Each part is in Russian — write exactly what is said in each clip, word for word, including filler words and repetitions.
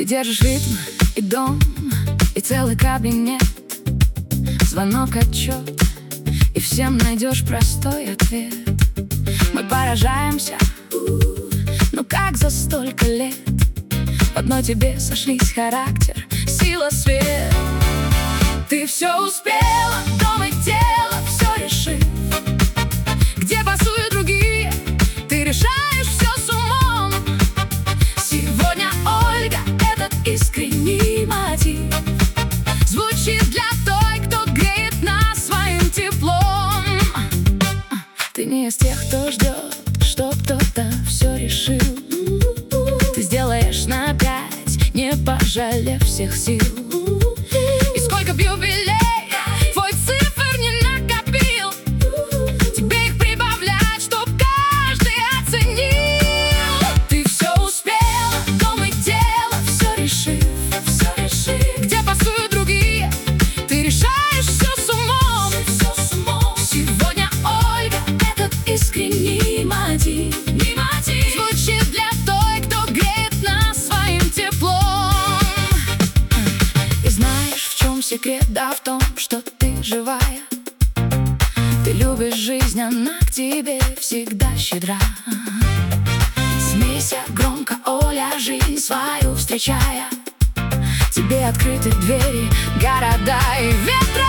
Ты держишь ритм и дом, и целый кабинет, звонок, отчет, и всем найдешь простой ответ. Мы поражаемся, ну как за столько лет в одной тебе сошлись характер, сила, свет. Ты все успела, дом и тело, все решив. Где пасуют другие, ты решаешь все с умом. Сегодня Ольга, этот искренний мотив звучит для той, кто греет нас своим теплом. Ты не из тех, кто ждет, что кто-то все решил. Ты сделаешь на пять, не пожалев всех сил. И сколько б юбилей твой цифр не накопил, тебе их прибавлять, чтоб каждый оценил. Ты все успела, дом и дело, все решив, все решив. Где пасуют другие, ты решаешь все с умом, все с умом. Сегодня Ольга, этот искренний мотив звучит для той, кто греет нас своим теплом. И знаешь, в чем секрет? Да в том, что ты живая. Ты любишь жизнь, она к тебе всегда щедра. Смейся громко, Оля, жизнь свою встречая. Тебе открыты двери, города и ветра.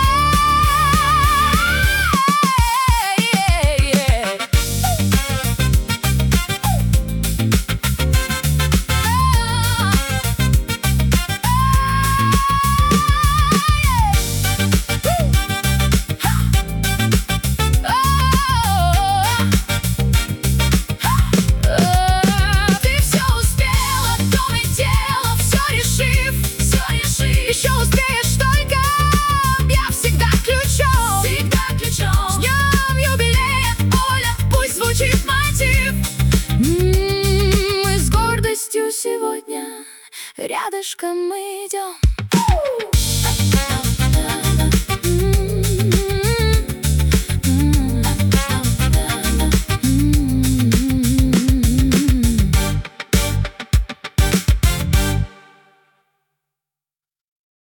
Еще успеешь только, я всегда ключом, всегда ключом. С днем юбилея, Оля, пусть звучит мотив. М-м-м, мы с гордостью сегодня рядышком мы идем.